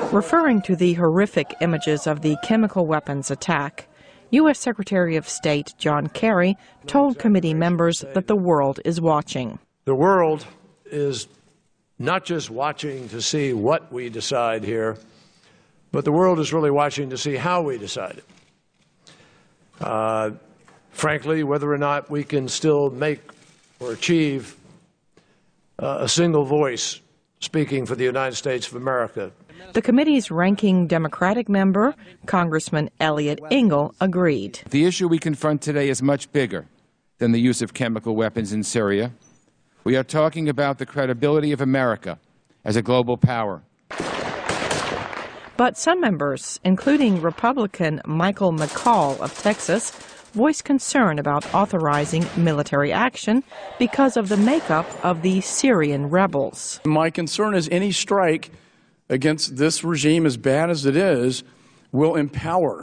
Referring to the horrific images of the chemical weapons attack, U.S. Secretary of State John Kerry told committee members that the world is watching. The world is not just watching to see what we decide here, but the world is really watching to see how we decide it. Frankly, whether or not we can still make or achieve a single voice speaking for the United States of America. The committee's ranking Democratic member, Congressman Eliot Engel, agreed. The issue we confront today is much bigger than the use of chemical weapons in Syria. We are talking about the credibility of America as a global power. But some members, including Republican Michael McCaul of Texas, voiced concern about authorizing military action because of the makeup of the Syrian rebels. My concern is any strike against this regime, as bad as it is, will empower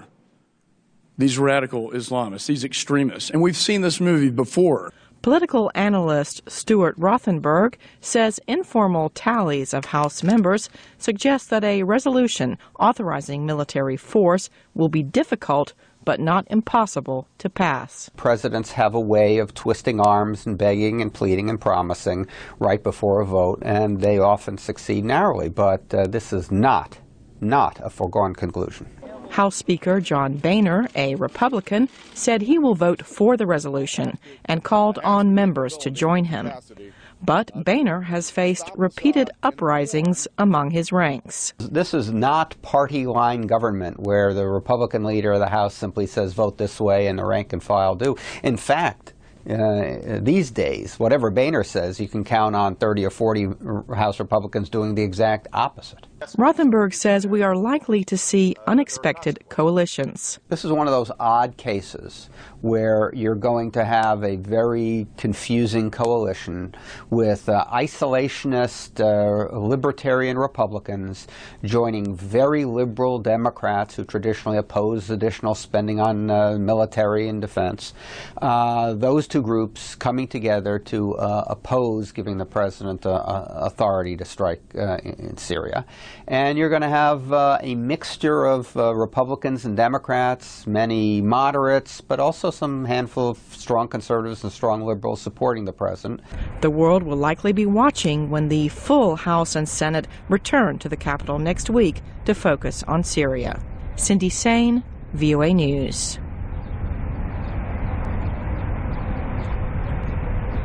these radical Islamists, these extremists. And we've seen this movie before. Political analyst Stuart Rothenberg says informal tallies of House members suggest that a resolution authorizing military force will be difficult but not impossible to pass. Presidents have a way of twisting arms and begging and pleading and promising right before a vote, and they often succeed narrowly. But this is not a foregone conclusion. House Speaker John Boehner, a Republican, said he will vote for the resolution and called on members to join him. But Boehner has faced repeated uprisings among his ranks. This is not party line government where the Republican leader of the House simply says vote this way and the rank and file do. In fact, these days, whatever Boehner says, you can count on 30 or 40 House Republicans doing the exact opposite. Rothenberg says we are likely to see unexpected coalitions. This is one of those odd cases where you're going to have a very confusing coalition with isolationist libertarian Republicans joining very liberal Democrats who traditionally oppose additional spending on military and defense. Those two groups coming together to oppose giving the president authority to strike in Syria. And you're going to have a mixture of Republicans and Democrats, many moderates, but also some handful of strong conservatives and strong liberals supporting the president. The world will likely be watching when the full House and Senate return to the Capitol next week to focus on Syria. Cindy Sain, VOA News.